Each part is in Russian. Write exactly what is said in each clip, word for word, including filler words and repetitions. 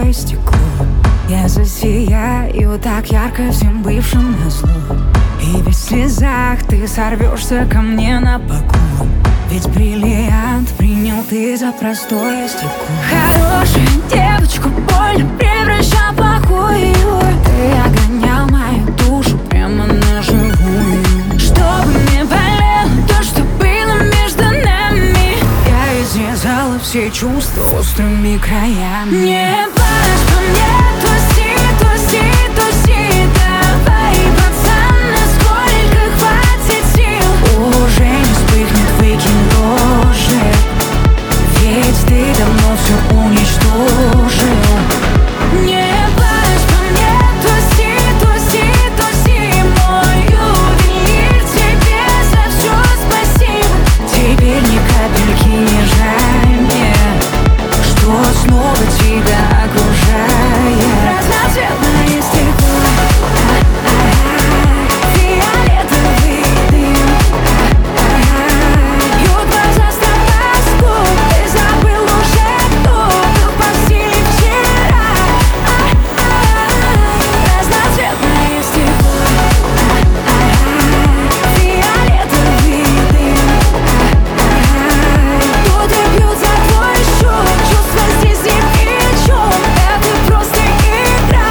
тобой стекло. Я засияю так ярко всем бывшим назло. И ведь в слезах ты сорвешься ко мне на поклон. Ведь бриллиант принял ты за простое стекло. Хорошую девочку больно превращал в плохую. Ты огонял мою душу прямо на живую. Чтобы не болело то, что было между нами, я изрезала все чувства острыми краями. Не плачь по мне, тусти, тусти, тусти. Давай, пацан, насколько хватит сил. Уже не вспыхнет, выкинь дрожжи. Ведь ты давно все уничтожил. Не плачь по мне, тусти, тусти, тусти. Мой ювелир, тебе за все спасибо. Теперь ни капельки не жаль мне, что снова тебя окружает. Разноцветное стекло, фиолетовый дым, бьют глаза с тобаску. Ты забыл уже, кто был в постели вчера. Разноцветное стекло, фиолетовый дым, тут и бьют за твой счет. Чувства здесь ни при чем, это просто игра.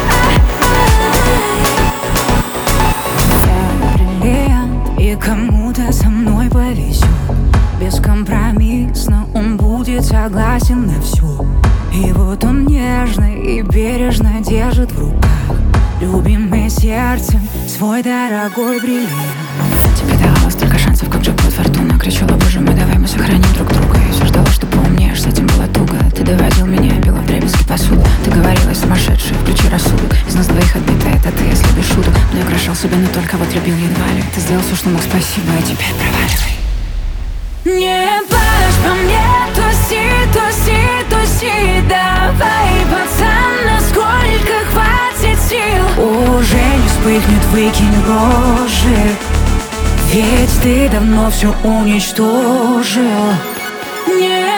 Я бриллиант, и кому-то со мной повезет. Бескомпромиссно он будет согласен на все. И вот он нежно и бережно держит в руках любимое сердцем свой дорогой бриллиант. Тебе давала столько шансов, как джекпот фортуна. Кричала, боже мой, давай мы сохраним друг друга. Я все ждала, что поумнеешь, с этим было туго. Ты доводил меня, била вдребезги посуду. Ты говорила, сумасшедший, включи рассудок. Из нас двоих отбитая, это ты, если без шуток. Не украшал себя, но только вот любил едва ли. Ты сделал все, что мог, спасибо, а теперь проваливай. Не плачь по мне, тусти, тусти, тусти. Давай, пацан, насколько хватит сил. Уже не вспыхнет, выкинь рожи. Ведь ты давно все уничтожил. Не